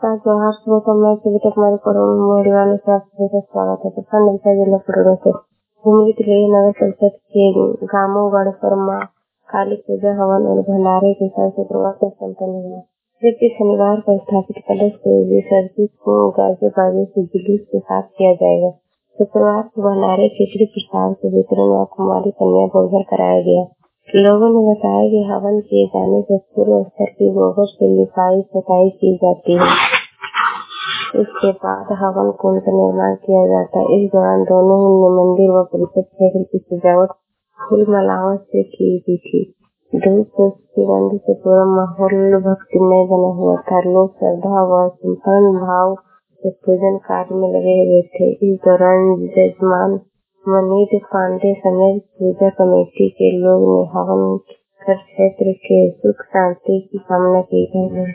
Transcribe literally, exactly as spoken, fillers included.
नमस्कार जोहार सुबह मैं सुबह हमारे कोरोना मोहल्ला में आपका स्वागत है। प्रखंड विकास जिला कोरोना से घूमरी तिलैया नगर परिषद के गांवों गढ़पुर मां काली पूजा हवन और भंडारे के साथ शुक्रवार को संपन्न हुआ, जबकि शनिवार को स्थापित कलश को विसर्जित को गाजे बाजे से जुलूस के साथ किया जाएगा। शुक्रवार को भंडारे खिचड़ी प्रसाद के वितरण और कुमारी कन्या भोजन कराया गया। लोगों ने बताया कि हवन किए जाने से पूर्व स्तर की गोबर से लिपाई सफाई की जाती है। इसके बाद हवन कुंड का निर्माण किया जाता है। इस दौरान दोनों ही मंदिर व परिषद क्षेत्र की सजावट फूल मालाओं से की गई थी। धूप सुगंध से पूरा माहौल भक्तिमय बना हुआ था। लोग श्रद्धा व संपन्न भाव से पूजन कार्य में लगे हुए थे। इस दौरान जजमान मनीष पांडे समेत पूजा कमेटी के लोग ने हवन कर क्षेत्र के सुख शांति की कामना की है।